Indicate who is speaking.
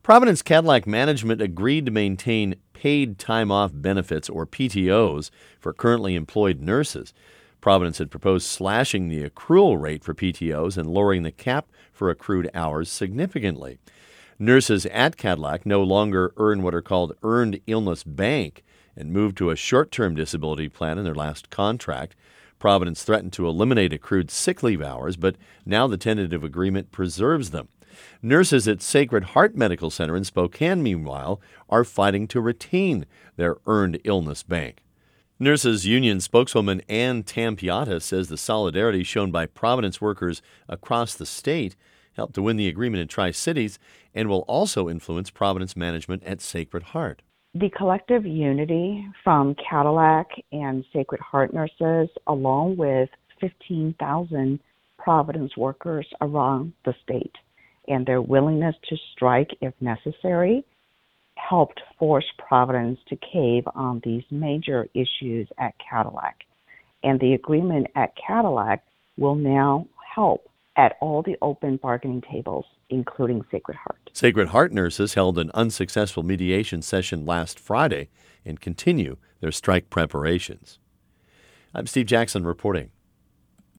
Speaker 1: Providence Cadillac management agreed to maintain paid time off benefits, or PTOs, for currently employed nurses. Providence had proposed slashing the accrual rate for PTOs and lowering the cap for accrued hours significantly. Nurses at Cadillac no longer earn what are called Earned Illness Bank and moved to a short-term disability plan in their last contract. Providence threatened to eliminate accrued sick leave hours, but now the tentative agreement preserves them. Nurses at Sacred Heart Medical Center in Spokane, meanwhile, are fighting to retain their Earned Illness Bank. Nurses Union spokeswoman Ann Tampiata says the solidarity shown by Providence workers across the state helped to win the agreement in Tri-Cities and will also influence Providence management at Sacred Heart.
Speaker 2: The collective unity from Cadillac and Sacred Heart nurses, along with 15,000 Providence workers around the state, and their willingness to strike if necessary, helped force Providence to cave on these major issues at Cadillac. And the agreement at Cadillac will now help at all the open bargaining tables, including Sacred Heart.
Speaker 1: Sacred Heart nurses held an unsuccessful mediation session last Friday and continue their strike preparations. I'm Steve Jackson reporting.